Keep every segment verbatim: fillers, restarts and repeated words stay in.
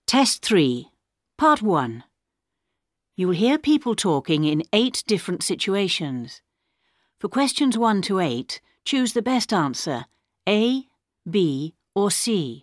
Test three, Part one. You will hear people talking in eight different situations. For questions one to eight, choose the best answer, A, B or C.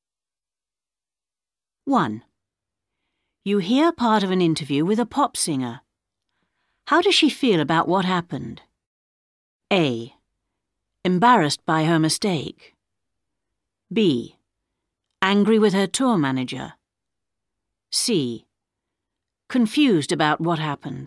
one. You hear part of an interview with a pop singer. How does she feel about what happened? A. Embarrassed by her mistake. B. Angry with her tour manager. C. Confused about what happened.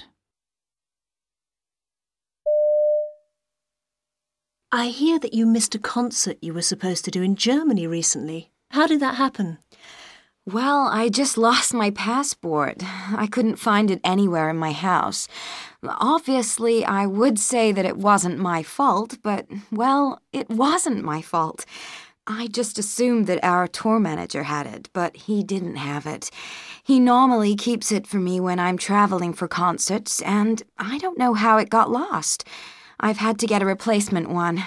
I hear that you missed a concert you were supposed to do in Germany recently. How did that happen? Well, I just lost my passport. I couldn't find it anywhere in my house. Obviously, I would say that it wasn't my fault, but, well, it wasn't my fault. I just assumed that our tour manager had it, but he didn't have it. He normally keeps it for me when I'm traveling for concerts, and I don't know how it got lost. I've had to get a replacement one.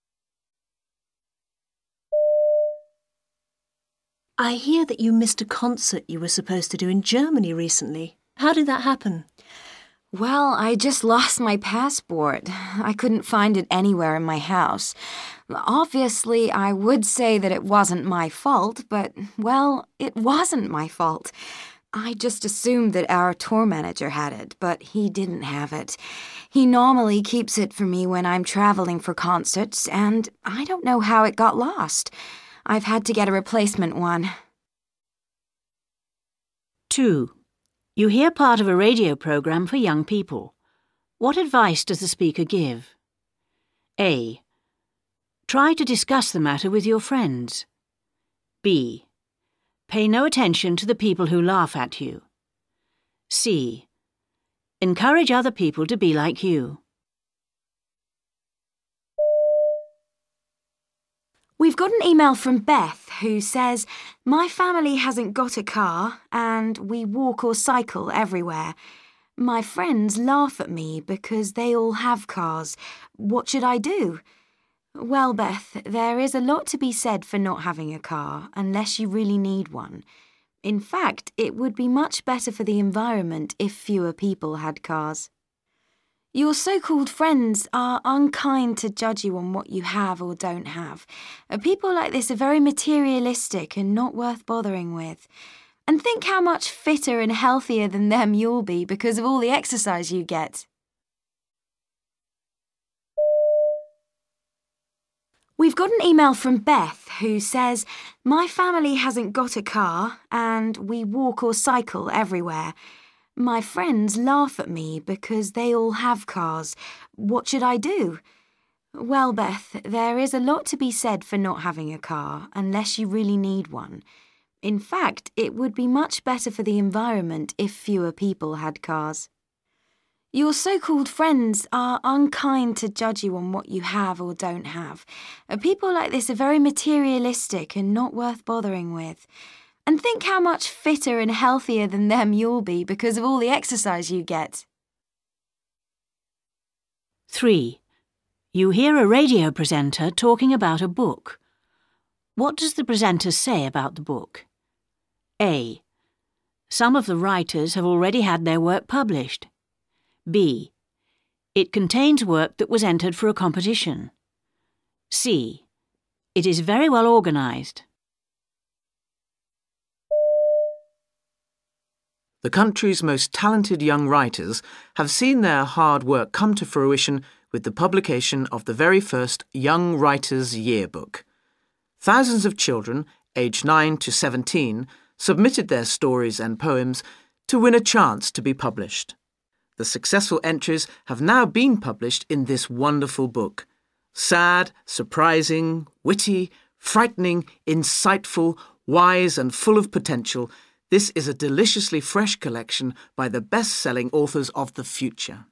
I hear that you missed a concert you were supposed to do in Germany recently. How did that happen? Well, I just lost my passport. I couldn't find it anywhere in my house. Obviously, I would say that it wasn't my fault, but, well, it wasn't my fault. I just assumed that our tour manager had it, but he didn't have it. He normally keeps it for me when I'm traveling for concerts, and I don't know how it got lost. I've had to get a replacement one. two. You hear part of a radio program for young people. What advice does the speaker give? A. Try to discuss the matter with your friends. B. Pay no attention to the people who laugh at you. C. Encourage other people to be like you. We've got an email from Beth who says, "My family hasn't got a car and we walk or cycle everywhere. My friends laugh at me because they all have cars. What should I do?" Well, Beth, there is a lot to be said for not having a car unless you really need one. In fact, it would be much better for the environment if fewer people had cars. Your so-called friends are unkind to judge you on what you have or don't have. People like this are very materialistic and not worth bothering with. And think how much fitter and healthier than them you'll be because of all the exercise you get. We've got an email from Beth who says, "My family hasn't got a car and we walk or cycle everywhere. My friends laugh at me because they all have cars. What should I do?" Well, Beth, there is a lot to be said for not having a car unless you really need one. In fact, it would be much better for the environment if fewer people had cars. Your so-called friends are unkind to judge you on what you have or don't have. People like this are very materialistic and not worth bothering with. And think how much fitter and healthier than them you'll be because of all the exercise you get. three. You hear a radio presenter talking about a book. What does the presenter say about the book? A. Some of the writers have already had their work published. B. It contains work that was entered for a competition. C. It is very well organised. The country's most talented young writers have seen their hard work come to fruition with the publication of the very first Young Writers Yearbook. Thousands of children, aged nine to seventeen, submitted their stories and poems to win a chance to be published. The successful entries have now been published in this wonderful book. Sad, surprising, witty, frightening, insightful, wise and full of potential, this is a deliciously fresh collection by the best-selling authors of the future.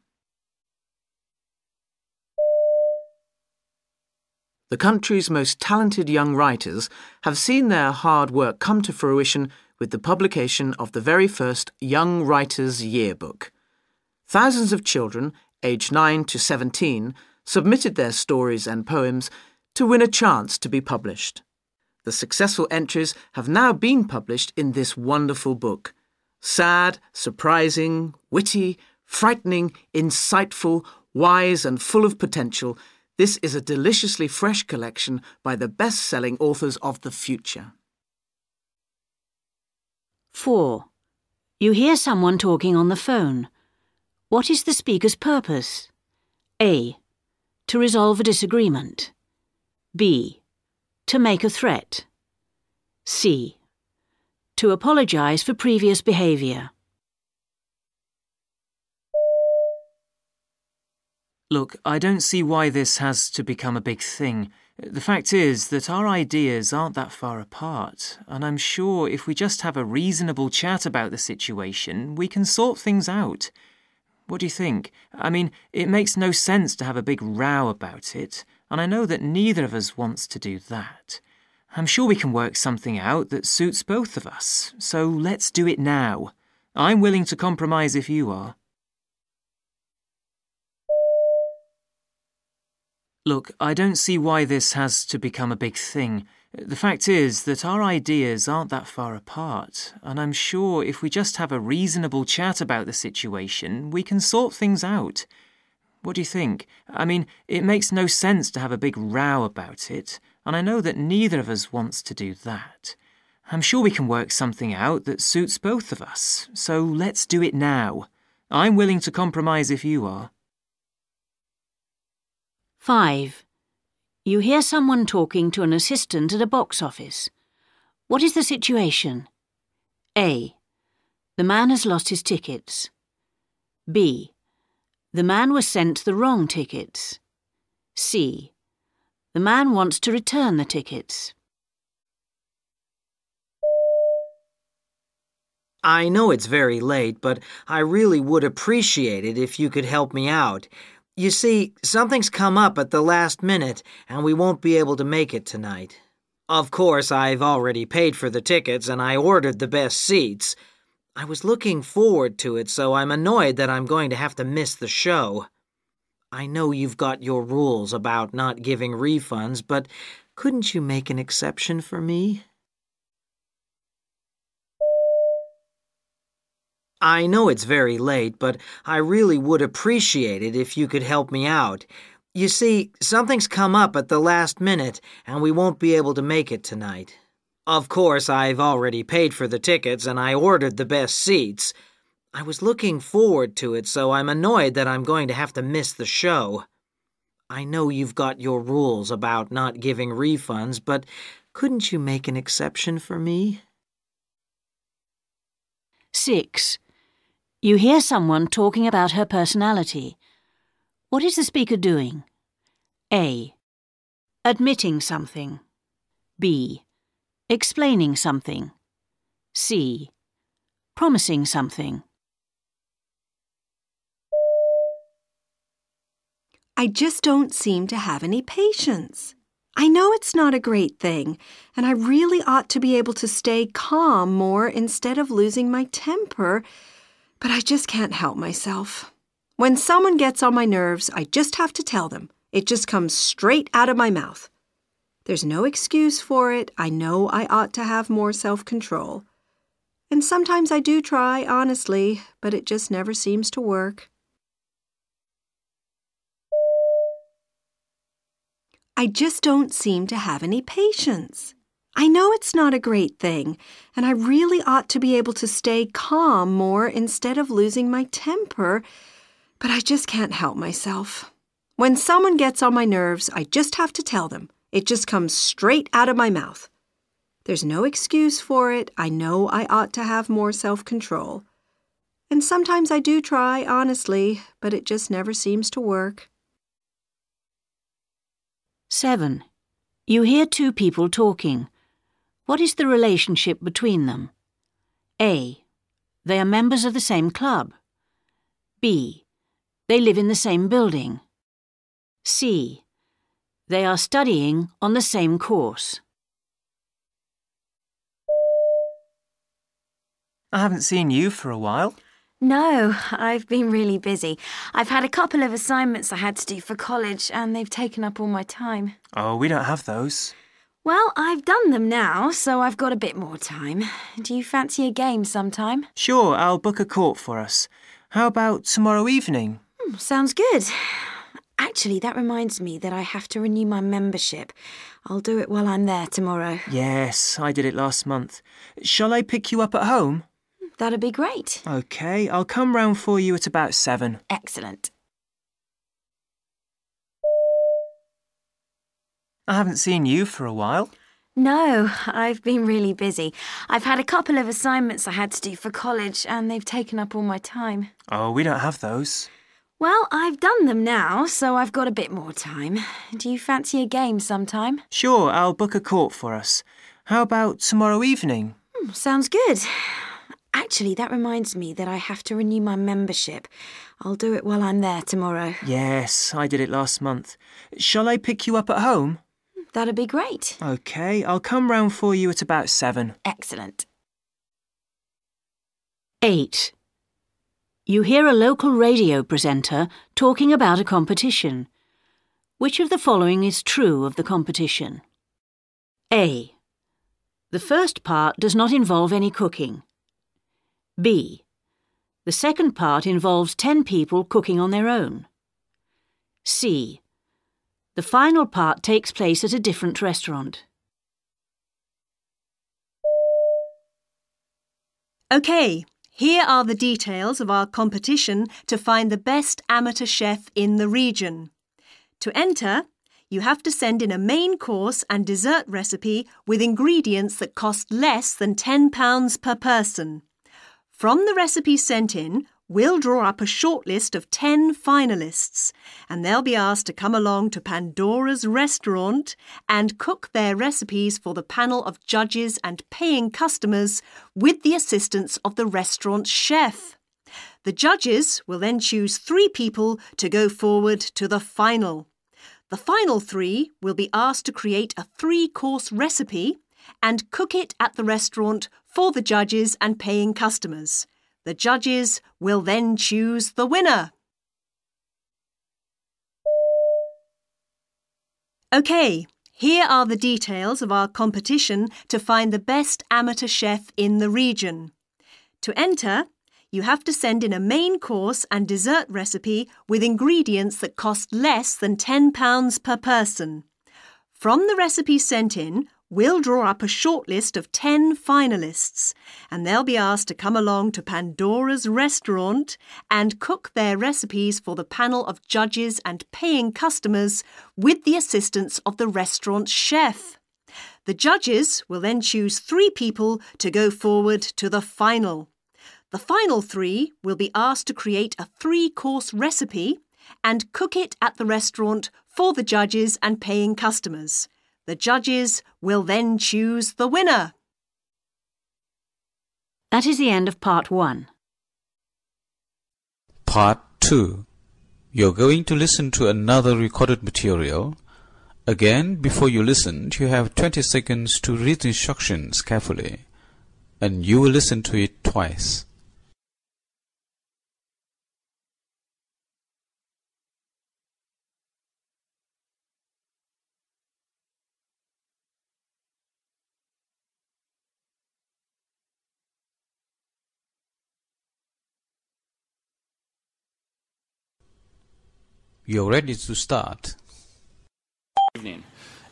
The country's most talented young writers have seen their hard work come to fruition with the publication of the very first Young Writers Yearbook. Thousands of children, aged nine to seventeen, submitted their stories and poems to win a chance to be published. The successful entries have now been published in this wonderful book. Sad, surprising, witty, frightening, insightful, wise and full of potential, this is a deliciously fresh collection by the best-selling authors of the future. four. You hear someone talking on the phone. What is the speaker's purpose? A. To resolve a disagreement. B. To make a threat. C. To apologise for previous behaviour. Look, I don't see why this has to become a big thing. The fact is that our ideas aren't that far apart, and I'm sure if we just have a reasonable chat about the situation, we can sort things out. What do you think? I mean, it makes no sense to have a big row about it, and I know that neither of us wants to do that. I'm sure we can work something out that suits both of us, so let's do it now. I'm willing to compromise if you are. Look, I don't see why this has to become a big thing. The fact is that our ideas aren't that far apart, and I'm sure if we just have a reasonable chat about the situation, we can sort things out. What do you think? I mean, it makes no sense to have a big row about it, and I know that neither of us wants to do that. I'm sure we can work something out that suits both of us, so let's do it now. I'm willing to compromise if you are. five. You hear someone talking to an assistant at a box office. What is the situation? A. The man has lost his tickets. B. The man was sent the wrong tickets. C. The man wants to return the tickets. I know it's very late, but I really would appreciate it if you could help me out. You see, something's come up at the last minute, and we won't be able to make it tonight. Of course, I've already paid for the tickets, and I ordered the best seats. I was looking forward to it, so I'm annoyed that I'm going to have to miss the show. I know you've got your rules about not giving refunds, but couldn't you make an exception for me? I know it's very late, but I really would appreciate it if you could help me out. You see, something's come up at the last minute, and we won't be able to make it tonight. Of course, I've already paid for the tickets, and I ordered the best seats. I was looking forward to it, so I'm annoyed that I'm going to have to miss the show. I know you've got your rules about not giving refunds, but couldn't you make an exception for me? six. You hear someone talking about her personality. What is the speaker doing? A. Admitting something. B. Explaining something. C. Promising something. I just don't seem to have any patience. I know it's not a great thing, and I really ought to be able to stay calm more instead of losing my temper, but I just can't help myself. When someone gets on my nerves, I just have to tell them. It just comes straight out of my mouth. There's no excuse for it. I know I ought to have more self-control. And sometimes I do try, honestly, but it just never seems to work. I just don't seem to have any patience. I know it's not a great thing, and I really ought to be able to stay calm more instead of losing my temper, but I just can't help myself. When someone gets on my nerves, I just have to tell them. It just comes straight out of my mouth. There's no excuse for it. I know I ought to have more self-control. And sometimes I do try, honestly, but it just never seems to work. seven. You hear two people talking. What is the relationship between them? A. They are members of the same club. B. They live in the same building. C. They are studying on the same course. I haven't seen you for a while. No, I've been really busy. I've had a couple of assignments I had to do for college, and they've taken up all my time. Oh, we don't have those. Well, I've done them now, so I've got a bit more time. Do you fancy a game sometime? Sure, I'll book a court for us. How about tomorrow evening? Hmm, sounds good. Actually, that reminds me that I have to renew my membership. I'll do it while I'm there tomorrow. Yes, I did it last month. Shall I pick you up at home? That'd be great. OK, I'll come round for you at about seven. Excellent. I haven't seen you for a while. No, I've been really busy. I've had a couple of assignments I had to do for college, and they've taken up all my time. Oh, we don't have those. Well, I've done them now, so I've got a bit more time. Do you fancy a game sometime? Sure, I'll book a court for us. How about tomorrow evening? Hmm, sounds good. Actually, that reminds me that I have to renew my membership. I'll do it while I'm there tomorrow. Yes, I did it last month. Shall I pick you up at home? That'd be great. OK, I'll come round for you at about seven. Excellent. eight. You hear a local radio presenter talking about a competition. Which of the following is true of the competition? A. The first part does not involve any cooking. B. The second part involves ten people cooking on their own. C. The final part takes place at a different restaurant. OK, here are the details of our competition to find the best amateur chef in the region. To enter, you have to send in a main course and dessert recipe with ingredients that cost less than ten pounds per person. From the recipes sent in, we'll draw up a shortlist of ten finalists, and they'll be asked to come along to Pandora's restaurant and cook their recipes for the panel of judges and paying customers with the assistance of the restaurant's chef. The judges will then choose three people to go forward to the final. The final three will be asked to create a three-course recipe and cook it at the restaurant for the judges and paying customers. The judges will then choose the winner. OK, here are the details of our competition to find the best amateur chef in the region. To enter, you have to send in a main course and dessert recipe with ingredients that cost less than ten pounds per person. From the recipes sent in, we'll draw up a shortlist of ten finalists, and they'll be asked to come along to Pandora's restaurant and cook their recipes for the panel of judges and paying customers with the assistance of the restaurant's chef. The judges will then choose three people to go forward to the final. The final three will be asked to create a three-course recipe and cook it at the restaurant for the judges and paying customers. The judges will then choose the winner. That is the end of part one. Part two. You're going to listen to another recorded material. Again, before you listen, you have twenty seconds to read the instructions carefully, and you will listen to it twice. You're ready to start. Evening.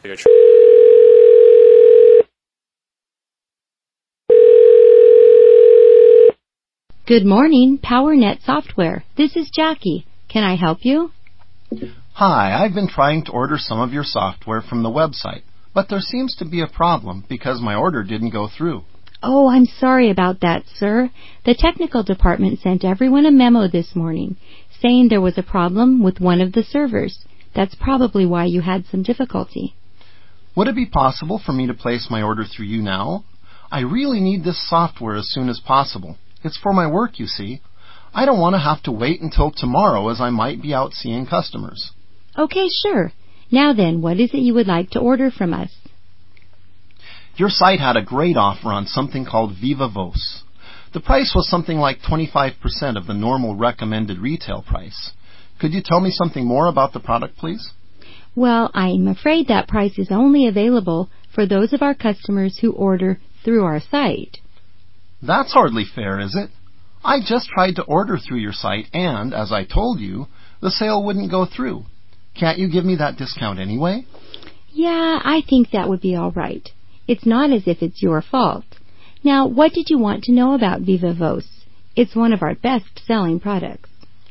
Good morning, PowerNet Software. This is Jackie. Can I help you? Hi, I've been trying to order some of your software from the website, but there seems to be a problem because my order didn't go through. Oh, I'm sorry about that, sir. The technical department sent everyone a memo this morning saying there was a problem with one of the servers. That's probably why you had some difficulty. Would it be possible for me to place my order through you now? I really need this software as soon as possible. It's for my work, you see. I don't want to have to wait until tomorrow as I might be out seeing customers. Okay, sure. Now then, what is it you would like to order from us? Your site had a great offer on something called VivaVoce. The price was something like twenty-five percent of the normal recommended retail price. Could you tell me something more about the product, please? Well, I'm afraid that price is only available for those of our customers who order through our site. That's hardly fair, is it? I just tried to order through your site and, as I told you, the sale wouldn't go through. Can't you give me that discount anyway? Yeah, I think that would be all right. It's not as if it's your fault. Now, what did you want to know about Viva Voce? It's one of our best-selling products.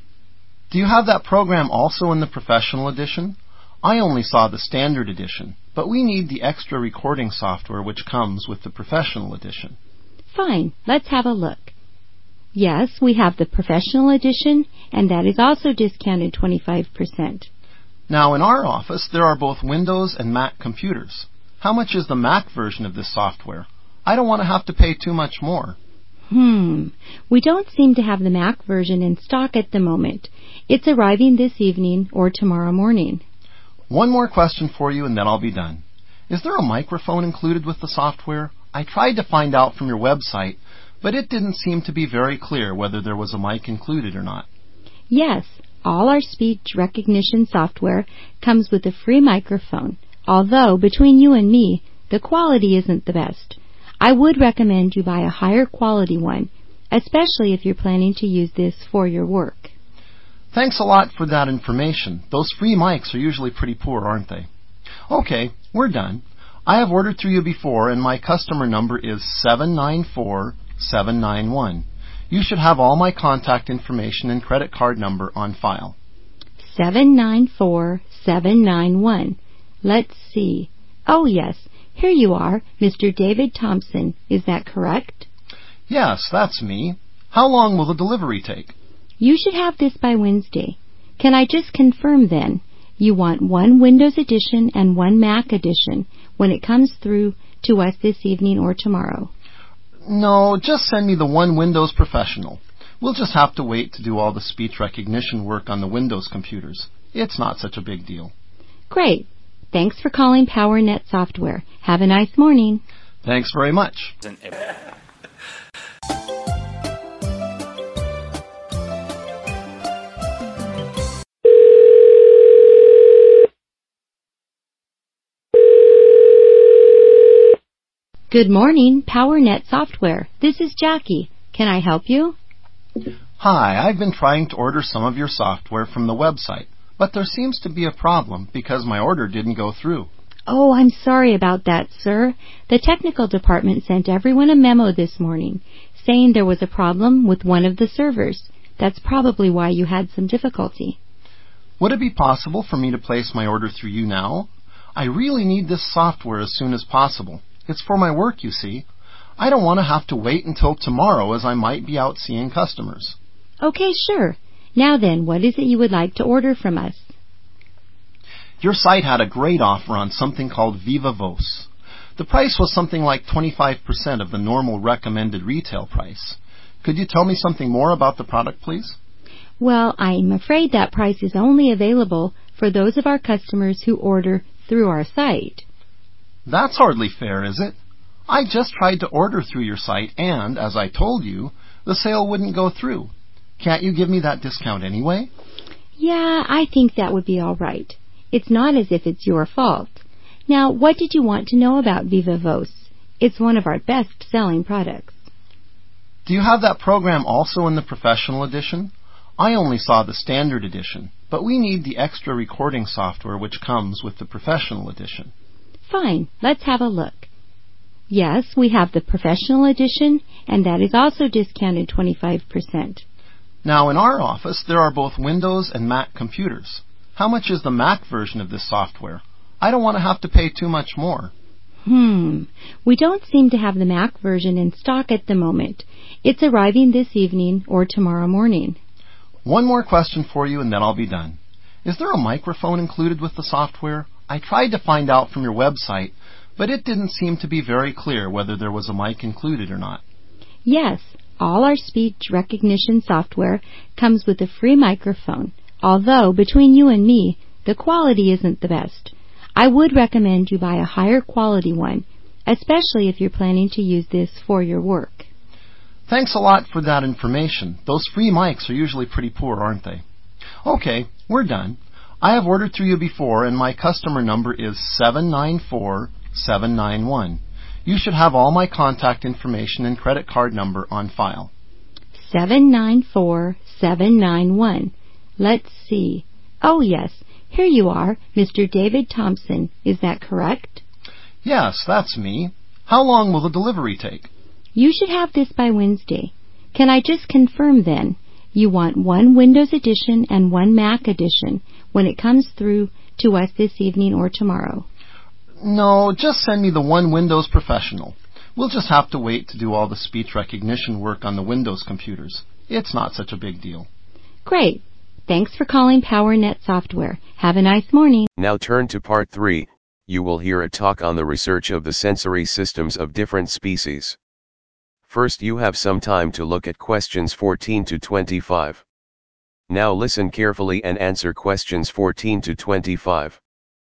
Do you have that program also in the professional edition? I only saw the standard edition, but we need the extra recording software which comes with the professional edition. Fine, let's have a look. Yes, we have the professional edition, and that is also discounted twenty-five percent. Now, in our office, there are both Windows and Mac computers. How much is the Mac version of this software? I don't want to have to pay too much more. Hmm, we don't seem to have the Mac version in stock at the moment. It's arriving this evening or tomorrow morning. One more question for you and then I'll be done. Is there a microphone included with the software? I tried to find out from your website, but it didn't seem to be very clear whether there was a mic included or not. Yes, all our speech recognition software comes with a free microphone, although between you and me, the quality isn't the best. I would recommend you buy a higher quality one, especially if you're planning to use this for your work. Thanks a lot for that information. Those free mics are usually pretty poor, aren't they? Okay, we're done. I have ordered through you before and my customer number is seven nine four seven nine one. You should have all my contact information and credit card number on file. seven nine four seven nine one. Let's see. Oh yes, here you are, Mister David Thompson. Is that correct? Yes, that's me. How long will the delivery take? You should have this by Wednesday. Can I just confirm then? You want one Windows edition and one Mac edition when it comes through to us this evening or tomorrow. No, just send me the one Windows Professional. We'll just have to wait to do all the speech recognition work on the Windows computers. It's not such a big deal. Great. Thanks for calling PowerNet Software. Have a nice morning. Thanks very much. Good morning, PowerNet Software. This is Jackie. Can I help you? Hi, I've been trying to order some of your software from the website, but there seems to be a problem because my order didn't go through. Oh, I'm sorry about that, sir. The technical department sent everyone a memo this morning saying there was a problem with one of the servers. That's probably why you had some difficulty. Would it be possible for me to place my order through you now? I really need this software as soon as possible. It's for my work, you see. I don't want to have to wait until tomorrow as I might be out seeing customers. Okay, sure. Now then, what is it you would like to order from us? Your site had a great offer on something called Viva Voce. The price was something like twenty-five percent of the normal recommended retail price. Could you tell me something more about the product, please? Well, I'm afraid that price is only available for those of our customers who order through our site. That's hardly fair, is it? I just tried to order through your site and, as I told you, the sale wouldn't go through. Can't you give me that discount anyway? Yeah, I think that would be all right. It's not as if it's your fault. Now, what did you want to know about Viva Voce? It's one of our best-selling products. Do you have that program also in the professional edition? I only saw the standard edition, but we need the extra recording software which comes with the professional edition. Fine, let's have a look. Yes, we have the professional edition, and that is also discounted twenty-five percent. Now, in our office, there are both Windows and Mac computers. How much is the Mac version of this software? I don't want to have to pay too much more. Hmm, we don't seem to have the Mac version in stock at the moment. It's arriving this evening or tomorrow morning. One more question for you and then I'll be done. Is there a microphone included with the software? I tried to find out from your website, but it didn't seem to be very clear whether there was a mic included or not. Yes, all our speech recognition software comes with a free microphone, although between you and me, the quality isn't the best. I would recommend you buy a higher quality one, especially if you're planning to use this for your work. Thanks a lot for that information. Those free mics are usually pretty poor, aren't they? Okay, we're done. I have ordered through you before and my customer number is seven nine four seven nine one. You should have all my contact information and credit card number on file. seven nine four seven nine one. Let's see. Oh, yes. Here you are, Mister David Thompson. Is that correct? Yes, that's me. How long will the delivery take? You should have this by Wednesday. Can I just confirm then? You want one Windows edition and one Mac edition when it comes through to us this evening or tomorrow. No, just send me the one Windows Professional. We'll just have to wait to do all the speech recognition work on the Windows computers. It's not such a big deal. Great. Thanks for calling PowerNet Software. Have a nice morning. Now turn to part three. You will hear a talk on the research of the sensory systems of different species. First, you have some time to look at questions fourteen to twenty-five. Now listen carefully and answer questions fourteen to twenty-five.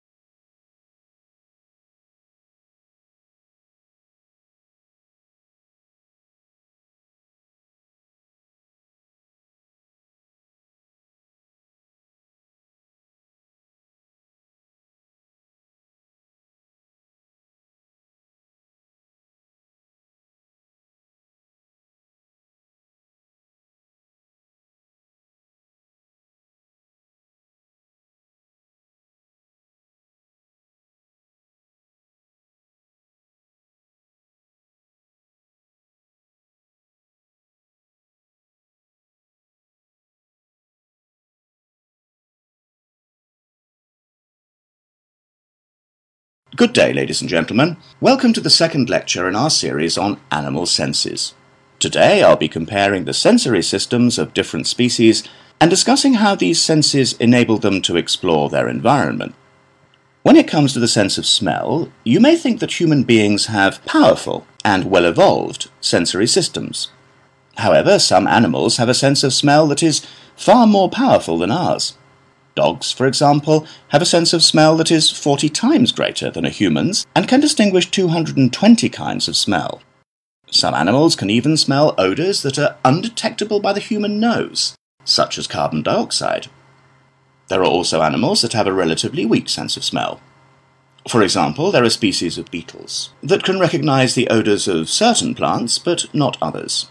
Good day, ladies and gentlemen. Welcome to the second lecture in our series on animal senses. Today I'll be comparing the sensory systems of different species and discussing how these senses enable them to explore their environment. When it comes to the sense of smell, you may think that human beings have powerful and well-evolved sensory systems. However, some animals have a sense of smell that is far more powerful than ours. Dogs, for example, have a sense of smell that is forty times greater than a human's and can distinguish two hundred twenty kinds of smell. Some animals can even smell odours that are undetectable by the human nose, such as carbon dioxide. There are also animals that have a relatively weak sense of smell. For example, there are species of beetles that can recognise the odours of certain plants but not others.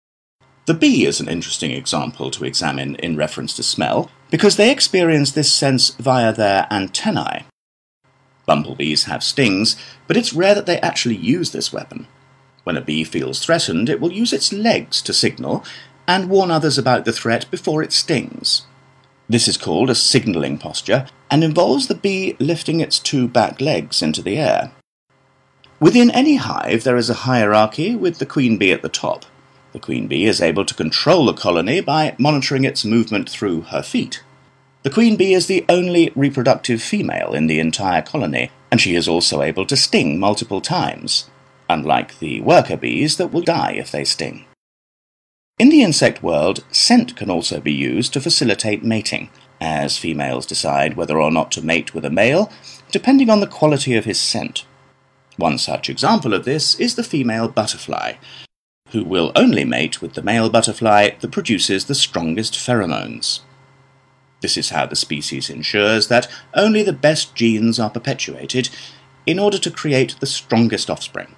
The bee is an interesting example to examine in reference to smell, because they experience this sense via their antennae. Bumblebees have stings, but it's rare that they actually use this weapon. When a bee feels threatened, it will use its legs to signal and warn others about the threat before it stings. This is called a signalling posture and involves the bee lifting its two back legs into the air. Within any hive, there is a hierarchy with the queen bee at the top. The queen bee is able to control the colony by monitoring its movement through her feet. The queen bee is the only reproductive female in the entire colony, and she is also able to sting multiple times, unlike the worker bees that will die if they sting. In the insect world, scent can also be used to facilitate mating, as females decide whether or not to mate with a male, depending on the quality of his scent. One such example of this is the female butterfly, who will only mate with the male butterfly that produces the strongest pheromones. This is how the species ensures that only the best genes are perpetuated in order to create the strongest offspring.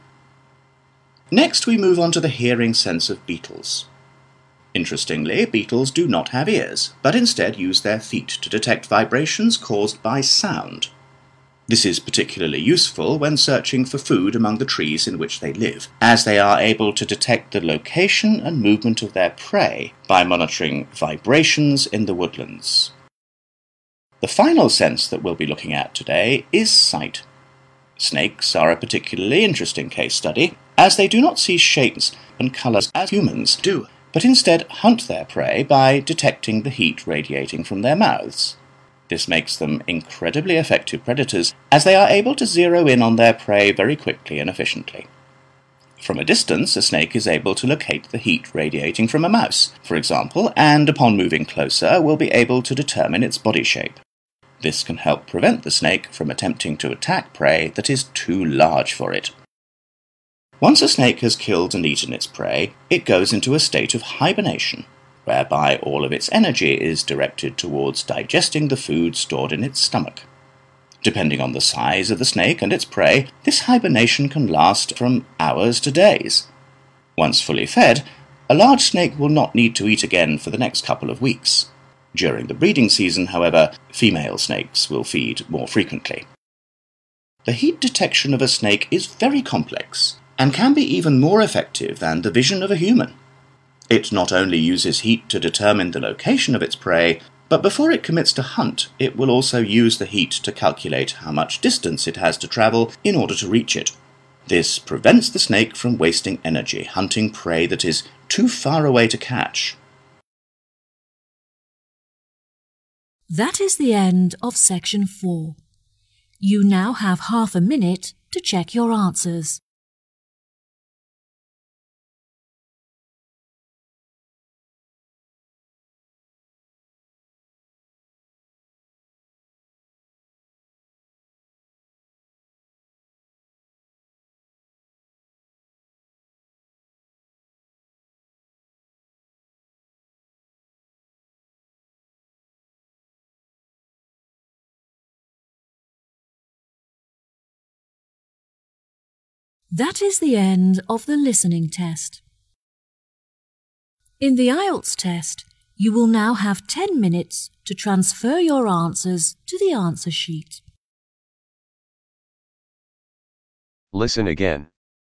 Next, we move on to the hearing sense of beetles. Interestingly, beetles do not have ears, but instead use their feet to detect vibrations caused by sound. This is particularly useful when searching for food among the trees in which they live, as they are able to detect the location and movement of their prey by monitoring vibrations in the woodlands. The final sense that we'll be looking at today is sight. Snakes are a particularly interesting case study, as they do not see shapes and colours as humans do, but instead hunt their prey by detecting the heat radiating from their mouths. This makes them incredibly effective predators, as they are able to zero in on their prey very quickly and efficiently. From a distance, a snake is able to locate the heat radiating from a mouse, for example, and upon moving closer will be able to determine its body shape. This can help prevent the snake from attempting to attack prey that is too large for it. Once a snake has killed and eaten its prey, it goes into a state of hibernation, whereby all of its energy is directed towards digesting the food stored in its stomach. Depending on the size of the snake and its prey, this hibernation can last from hours to days. Once fully fed, a large snake will not need to eat again for the next couple of weeks. During the breeding season, however, female snakes will feed more frequently. The heat detection of a snake is very complex and can be even more effective than the vision of a human. It not only uses heat to determine the location of its prey, but before it commits to hunt, it will also use the heat to calculate how much distance it has to travel in order to reach it. This prevents the snake from wasting energy hunting prey that is too far away to catch. That is the end of section four. You now have half a minute to check your answers. That is the end of the listening test. In the I E L T S test, you will now have ten minutes to transfer your answers to the answer sheet. Listen again.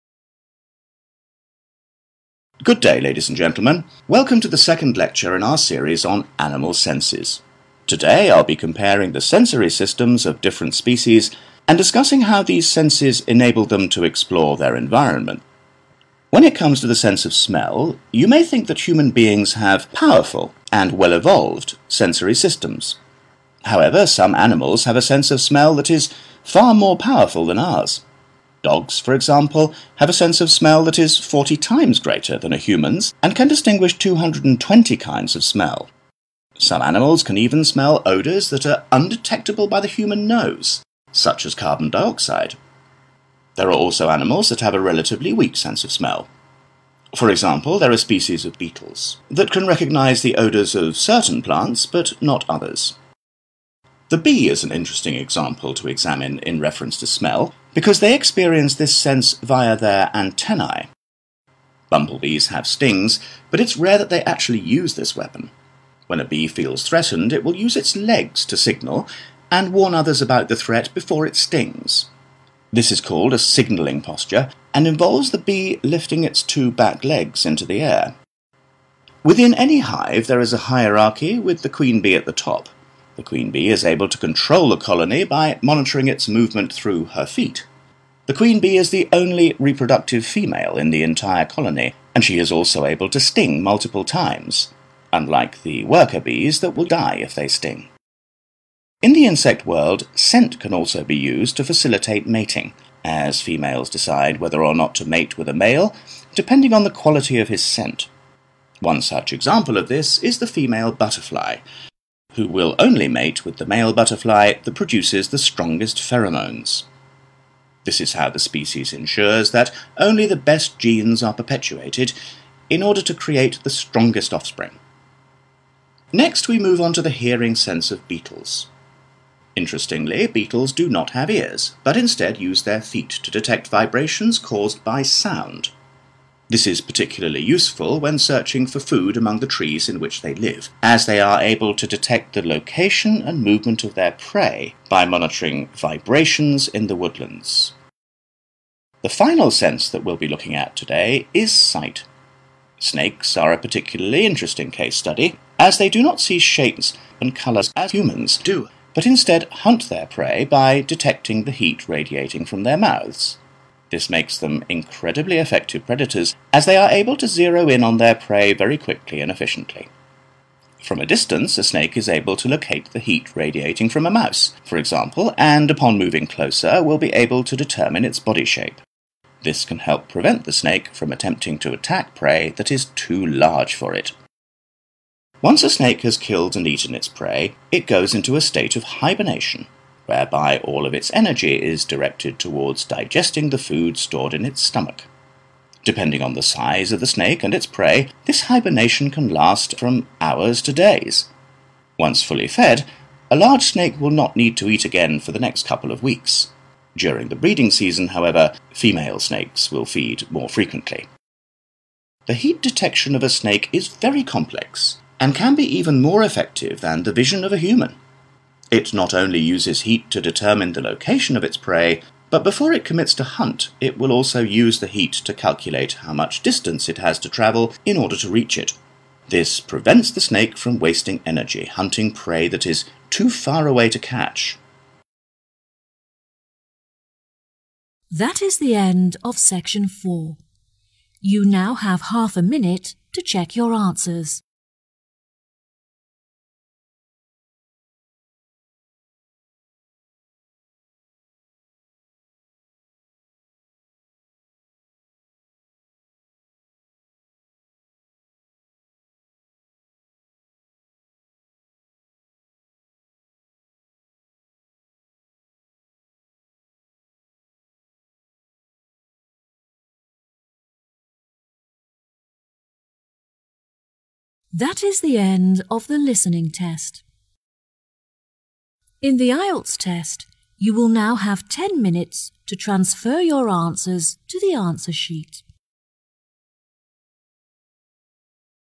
Good day, ladies and gentlemen. Welcome to the second lecture in our series on animal senses. Today I'll be comparing the sensory systems of different species and discussing how these senses enable them to explore their environment. When it comes to the sense of smell, you may think that human beings have powerful and well-evolved sensory systems. However, some animals have a sense of smell that is far more powerful than ours. Dogs, for example, have a sense of smell that is forty times greater than a human's and can distinguish two hundred twenty kinds of smell. Some animals can even smell odours that are undetectable by the human nose, such as carbon dioxide. There are also animals that have a relatively weak sense of smell. For example, there are species of beetles that can recognize the odors of certain plants, but not others. The bee is an interesting example to examine in reference to smell, because they experience this sense via their antennae. Bumblebees have stings, but it's rare that they actually use this weapon. When a bee feels threatened, it will use its legs to signal and warn others about the threat before it stings. This is called a signalling posture and involves the bee lifting its two back legs into the air. Within any hive there is a hierarchy with the queen bee at the top. The queen bee is able to control the colony by monitoring its movement through her feet. The queen bee is the only reproductive female in the entire colony, and she is also able to sting multiple times, unlike the worker bees that will die if they sting. In the insect world, scent can also be used to facilitate mating, as females decide whether or not to mate with a male, depending on the quality of his scent. One such example of this is the female butterfly, who will only mate with the male butterfly that produces the strongest pheromones. This is how the species ensures that only the best genes are perpetuated in order to create the strongest offspring. Next, we move on to the hearing sense of beetles. Interestingly, beetles do not have ears, but instead use their feet to detect vibrations caused by sound. This is particularly useful when searching for food among the trees in which they live, as they are able to detect the location and movement of their prey by monitoring vibrations in the woodlands. The final sense that we'll be looking at today is sight. Snakes are a particularly interesting case study, as they do not see shapes and colours as humans do, but instead hunt their prey by detecting the heat radiating from their mouths. This makes them incredibly effective predators, as they are able to zero in on their prey very quickly and efficiently. From a distance, a snake is able to locate the heat radiating from a mouse, for example, and upon moving closer will be able to determine its body shape. This can help prevent the snake from attempting to attack prey that is too large for it. Once a snake has killed and eaten its prey, it goes into a state of hibernation, whereby all of its energy is directed towards digesting the food stored in its stomach. Depending on the size of the snake and its prey, this hibernation can last from hours to days. Once fully fed, A large snake will not need to eat again for the next couple of weeks. During the breeding season, however, female snakes will feed more frequently. The heat detection of a snake is very complex and can be even more effective than the vision of a human. It not only uses heat to determine the location of its prey, but before it commits to hunt, it will also use the heat to calculate how much distance it has to travel in order to reach it. This prevents the snake from wasting energy hunting prey that is too far away to catch. That is the end of section four. You now have half a minute to check your answers. That is the end of the listening test. In the I E L T S test, you will now have ten minutes to transfer your answers to the answer sheet.